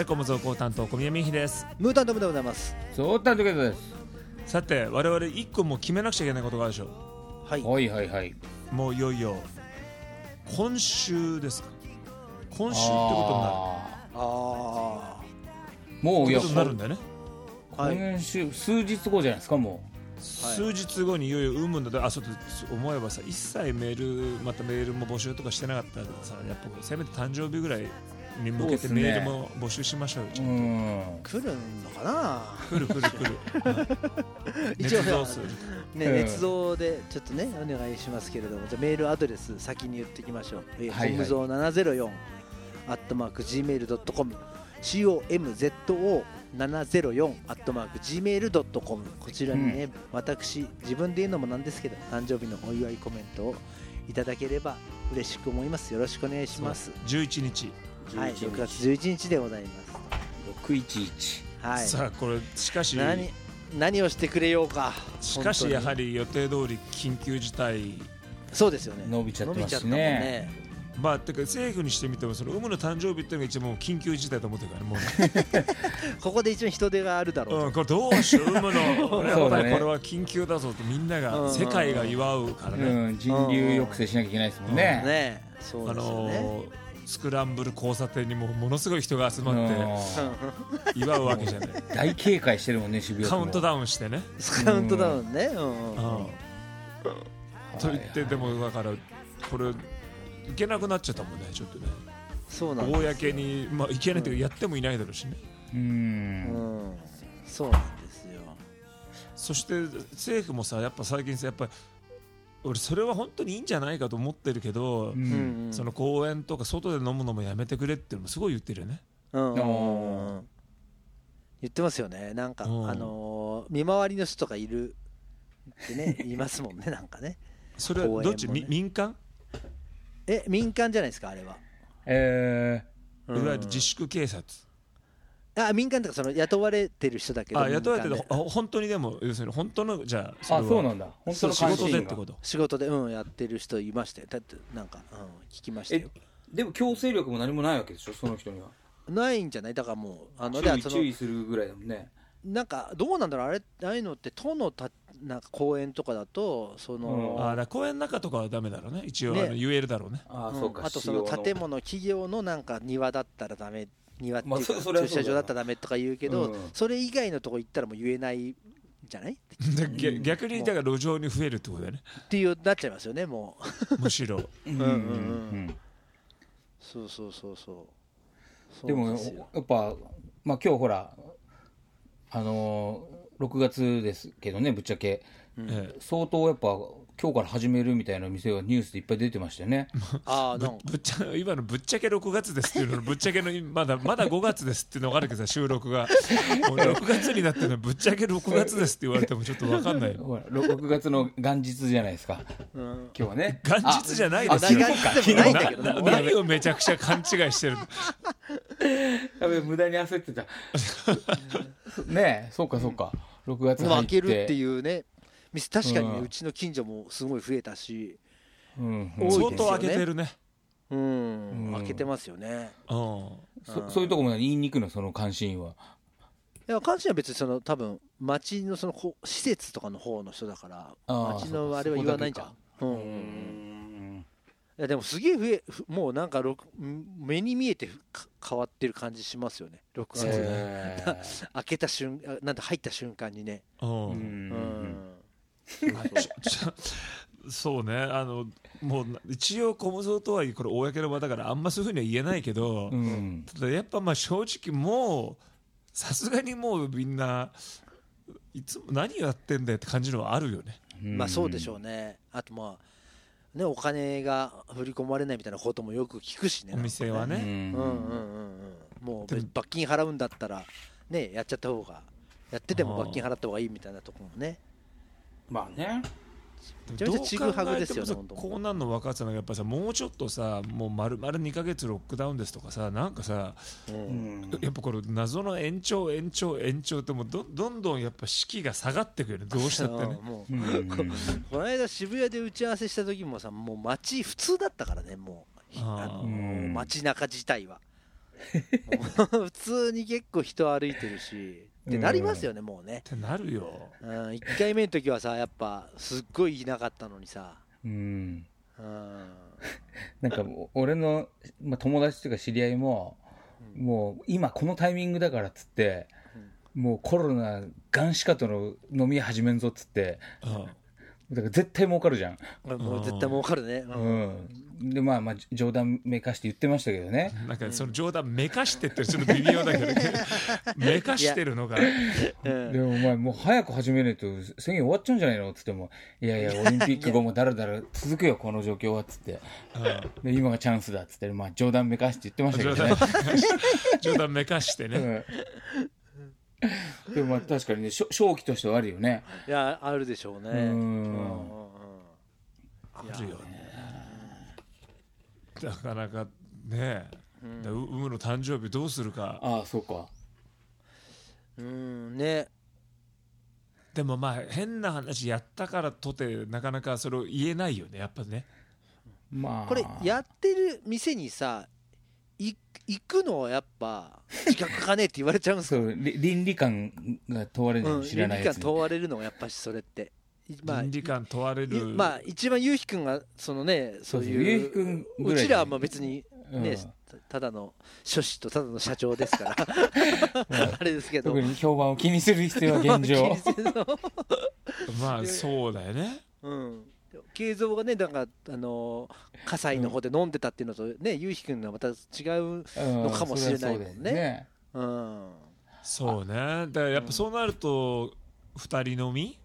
コム増高担当小宮美希です。 ムータントムでございます。 そう担当です。 さて我々一個もう決めなくちゃいけないことがあるでしょ。 はいはいはいはい。 もういよいよ今週ですか。今週ってことになる。 あもういやことになるんだよね。 はい、 今週数日後じゃないですか。も数日後にいよいよ産むんだ。あ、そうだ、思えばさ、一切またメールも募集とかしてなかったらさ、やっぱせめて誕生日ぐらいに向けてメールも募集しましょうよ。 う、 来るのかな。 来る一応捏造するね、捏造でちょっとねお願いしますけれども、じゃあメールアドレス先に言っていきましょう。 はいコムゾー704@gmail.com COMZO704@gmail.com こちらにね、私自分で言うのもなんですけど誕生日のお祝いコメントをいただければ嬉しく思います。よろしくお願いします。 11日、 はい、6月11日でございます。 611。 はい。 さあこれしかし何をしてくれようか。 しかしやはり予定通り緊急事態。 そうですよね。 伸びちゃってますし伸びちゃったもんね。 ね。 まあてか政府にしてみてもその産むの誕生日っていうのが一番もう緊急事態と思ってるからね。もうここで一番人手があるだろうと。 これどうしよう産むのやっぱりねこれは緊急だぞってみんなが世界が祝うからね。 人流抑制しなきゃいけないですもんね。 ね、そうですよね。 スクランブル交差点にものすごい人が集まって祝うわけじゃない。 大警戒してるもんね、渋谷区も。 カウントダウンしてね。 カウントダウンね。 と言ってでもだからこれいけなくなっちゃったもんね。ちょっとね。 そうなんです。 公にまあいけないというかやってもいないだろうしね。 そうなんですよ。 そして政府もさやっぱ最近さやっぱり俺それは本当にいいんじゃないかと思ってるけど、その公園とか外で飲むのもやめてくれっていうのもすごい言ってるよね。 言ってますよね。なんか見回りの人とかいるってね言いますもんね。なんかね。 それはどっち、民間？ 民間じゃないですかあれは。 いわゆる自粛警察。 民間とかその雇われてる人だけど。 雇われてる本当にでも要するに本当のじゃあそうなんだ。本当の仕事でってこと。 仕事でやってる人いましたよ。だってなんか聞きましたよ。 でも強制力も何もないわけでしょ、その人には。 ないんじゃない。だからもう注意するぐらいだもんね。 なんかどうなんだろう、ああいうのって都のなんか公園とかだとそのだ公園の中とかはダメだろうね一応言えるだろうね。 あとその建物企業のなんか庭だったらダメ、庭っていうか駐車場だったらダメとか言うけど、それ以外のとこ行ったらもう言えないんじゃない。 逆にだから路上に増えるってことだよねっていうなっちゃいますよねもうむしろ。 そうでもやっぱ今日ほら6月ですけどね、ぶっちゃけ、相当やっぱ今日から始めるみたいな店がニュースでいっぱい出てましたよね。 今のぶっちゃけ6月ですっていうのぶっちゃけのまだ5月ですっていうのがあるけどさ、収録がもう6月になってるのぶっちゃけ6月ですって言われてもちょっと分かんないよ。 6月の元日じゃないですか、今日はね。 元日じゃないですよ。何をめちゃくちゃ勘違いしてるの。 やべ無駄に焦ってたねえ。そうか6月入って開けるっていうね店、確かにね、うちの近所もすごい増えたし、 相当開けてるね。 開けてますよね。 そういうとこも言いに行くの、その監視員は。 いや監視員は別にその多分町のその施設とかの方の人だから町のあれは言わないんじゃん。いやでもすげえもうなんか目に見えて変わってる感じしますよね。6月開けたなんて入った瞬間にね。 そうね。もう一応コムゾーとはいえこれ公の場だからあんまそういうふうには言えないけど、ただやっぱ正直もうさすがにもうみんないつも何やってんだよって感じのはあるよね。 そうでしょうね。あとね、お金が振り込まれないみたいなこともよく聞くしね。 お店はね。 もう罰金払うんだったらねやっちゃった方が、やってても罰金払った方がいいみたいなところもね。 まあね。 どう考えてもさこうなんの分かってたのがやっぱさ、もうちょっとさもう丸々2ヶ月ロックダウンですとかさ、なんかさ、やっぱこれ謎の延長ってもうどんどんやっぱ士気が下がってくるよね、どうしたってね。 この間渋谷で打ち合わせした時もさ、もう街普通だったからね、もう街中自体は普通に結構人歩いてるしってなりますよね、もうねってなるよ。 1回目の時はさやっぱすっごいいなかったのにさ、 なんか俺の、友達というか知り合いも、もう今このタイミングだからっつって、もうコロナガンシカとの飲み始めんぞっつって、だから絶対儲かるじゃん。 もう絶対儲かるね。 で冗談めかして言ってましたけどね。 なんかその冗談めかしてってちょっと微妙だけどね。めかしてるのが。 でもお前もう早く始めないと宣言終わっちゃうんじゃないのっつっても、いやいやオリンピック後もだらだら続くよこの状況はっつって、で今がチャンスだっつって冗談めかして言ってましたけどね。 冗談めかしてね。 でも確かにね、正気としてはあるよね。 いやあるでしょうね。 あるよね。なかなかね、有無の誕生日どうするか。 ああそうか。 ね。 でも変な話やったからとてなかなかそれを言えないよねやっぱね。 これやってる店にさ行くのはやっぱ自覚かねって言われちゃうんですか。 そう倫理観が問われる、知らないやつ、 倫理観問われるのがやっぱしそれって、 倫理観問われる。 一番ゆうひくんがそのね、そういううちらは別にね、ただの書士とただの社長ですからあれですけど、 特に評判を気にする必要は現状そうだよね。 慶三がね、なんか葛西の方で飲んでたっていうのとね、ゆうひくんがまた違うのかもしれないもんね。 そうね。だからやっぱそうなると2人飲み、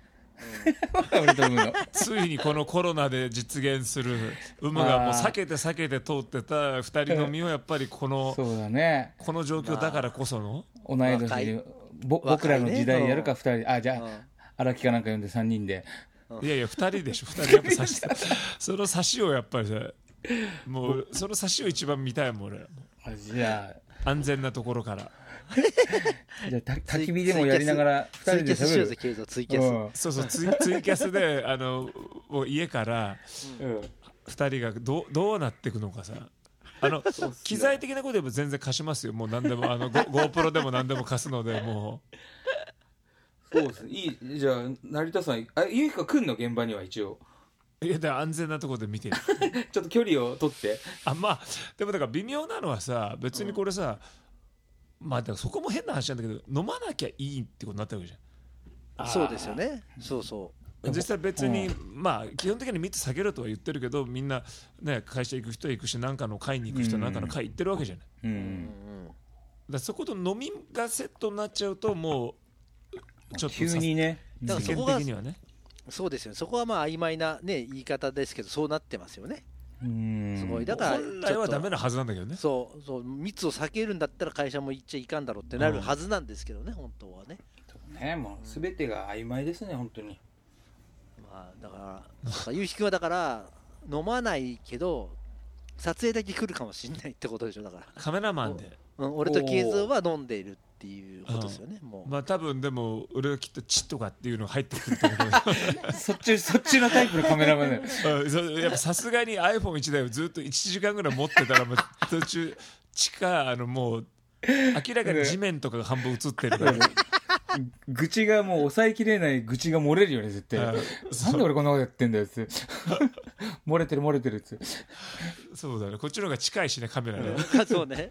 ついにこのコロナで実現する有無がもう避けて通ってた2人飲みをやっぱりこの状況だからこその同い年僕らの時代やるか2人、じゃあ荒木かなんか呼んで3人で。 いやいや2人でしょ。2人やっぱその差しをやっぱりさ、もうその差しを一番見たいもん俺。 じゃあ安全なところからじゃあ焚き火でもやりながら2人で喋る。 ツイキャス。 そうツイキャスで家から2人がどうなっていくのかさ。機材的なことでも全然貸しますよ。もう何でもGoPro でも何でも貸すのでもう。 そうですね。いい。じゃあ成田さん、ゆうひか来んの現場には一応。 いやだから安全なところで見てるちょっと距離を取って。 でもだから微妙なのはさ、別にこれさ、だからそこも変な話なんだけど、飲まなきゃいいってことになったわけじゃん。そうですよね。そう実際別に、基本的に密避けろとは言ってるけど、みんなね会社行く人は行くし、何かの会に行く人は何かの会行ってるわけじゃない。だそこと飲みがセットになっちゃうともうちょっと急にね、 世間的にはね。 そうですよね。そこは曖昧なね言い方ですけど、そうなってますよね。すごい。だから本来はダメなはずなんだけどね。 そう密を避けるんだったら会社も行っちゃいかんだろうってなるはずなんですけどね、本当はね。 もう全てが曖昧ですね本当に。 だからゆうひくんはだから飲まないけど撮影だけ来るかもしれないってことでしょ。だからカメラマンで俺と慶三は飲んでいるっていうことですよね。もう多分でも俺はきっとチッとかっていうのが入ってくると思うそっちのタイプのカメラマンやっぱさすがに iPhone1 台をずっと1時間ぐらい持ってたらもう途中地下もう明らかに地面とかが半分映ってるから愚痴がもう抑えきれない愚痴が漏れるよね絶対。なんで俺こんなことやってんだよって漏れてるってそうだね。こっちの方が近いしねカメラねそうね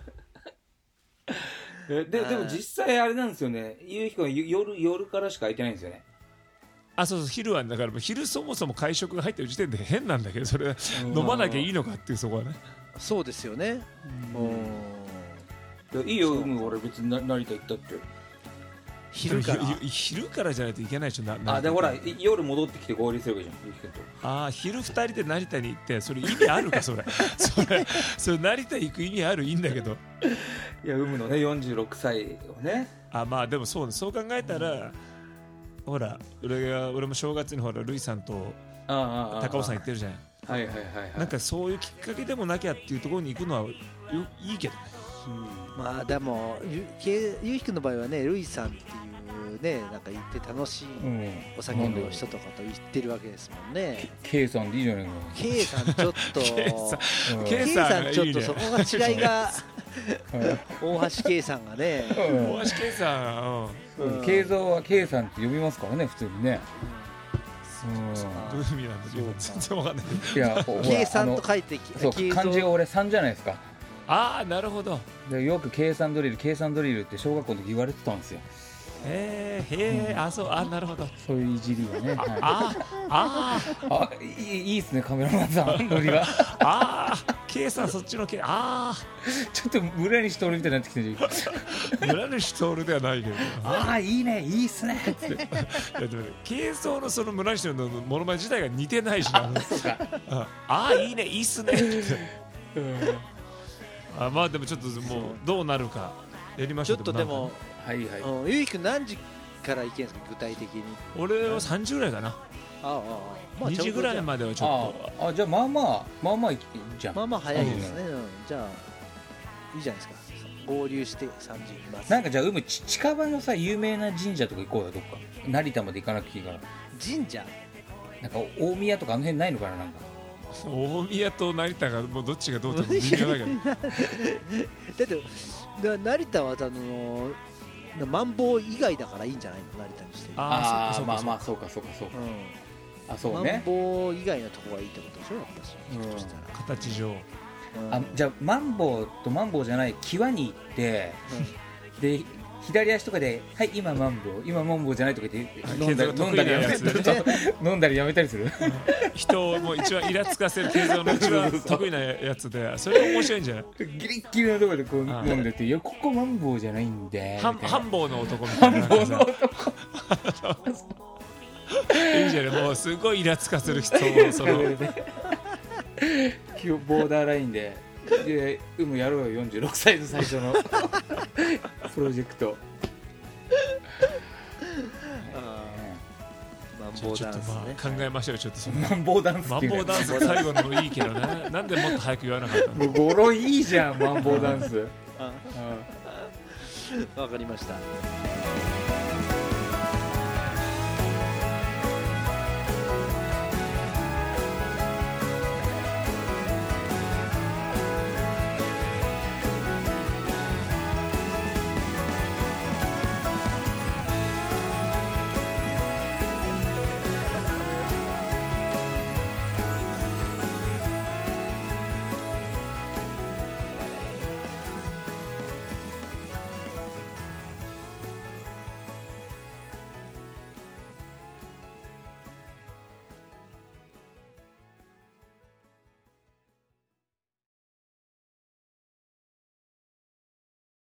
でも実際あれなんですよね、ゆうひくんは夜からしか空いてないんですよね。 そう昼はだから昼そもそも会食が入ってる時点で変なんだけど、それ飲まなきゃいいのかっていう、そこはね。 そうですよね。 いいよ俺別に成田行ったって。 昼からじゃないといけないでしょ。 でほら夜戻ってきて合流すればいいじゃんゆうひくんと。 昼2人で成田に行ってそれ意味あるかそれそれ成田行く意味あるいいんだけど。 いやね46歳をね。 でもそう考えたら、ほら俺も正月にほらルイさんと高尾さん行ってるじゃん。なんかそういうきっかけでもなきゃっていうところに行くのはいいけどね。 でもゆうひくんの場合はね、ルイさんっていうね、なんか行って楽しいお酒の人とかと行ってるわけですもんね。 K さんでいいじゃないか。 K さんちょっと K さんちょっとそこが違いが大橋圭さんがね、 大橋圭さん、圭三は圭さんって呼びますからね普通にね。 どういう意味なんだろう全然わかんない。 いや圭さんと書いてそう漢字が俺3じゃないですか。 ああなるほど。 でよく計算ドリルって小学校の時言われてたんですよ。 そうなるほど。 そういういじりがね。いいですねカメラマンさんノリが。 計算そっちの計ちょっと村西徹みたいになってきてる。 村西徹ではないけど。 いいねいいっすね。 計算のその村西のモノマネ自体が似てないしな。いいねいいっすね。まあでもちょっともうどうなるかやりましょう。 ちょっとでもゆうきくん何時から行けんですか具体的に。 俺は3時ぐらいかな。2時ぐらいまではちょっと。 じゃあまあまあじゃん。 まあまあ早いですね。じゃあいいじゃないですか。合流して3時にいます。 なんかじゃあ近場のさ有名な神社とか行こうよどっか。成田まで行かなくていいから。 神社なんか大宮とかあの辺ないのかななんか。 大宮と成田がもうどっちがどうとも微妙だけど。 だって成田はマンボウ以外だからいいんじゃないの成田にして。 まあそうか。そうね。 マンボウ以外のとこがいいってことでしょやっぱし。 形上。 じゃあマンボウとマンボウじゃない際に行ってで左足とかではい今マンボウじゃないとか言って飲んだりやめたりする。 人をもう一番イラつかせる継続の一番得意なやつでそれが面白いんじゃない。 ギリッギリのところでこう飲んでていやここマンボウじゃないんで繁忙の男みたいな。繁忙の男。いいじゃないもうすごいイラつかせる人をそのボーダーラインでやろうよ46歳の最初のプロジェクト。 マンボウダンスね。 考えましょうよちょっとそのマンボウダンス。 マンボウダンス最後のもいいけどね。なんでもっと早く言わなかったの。 もう語呂いいじゃんマンボウダンス。 わかりました。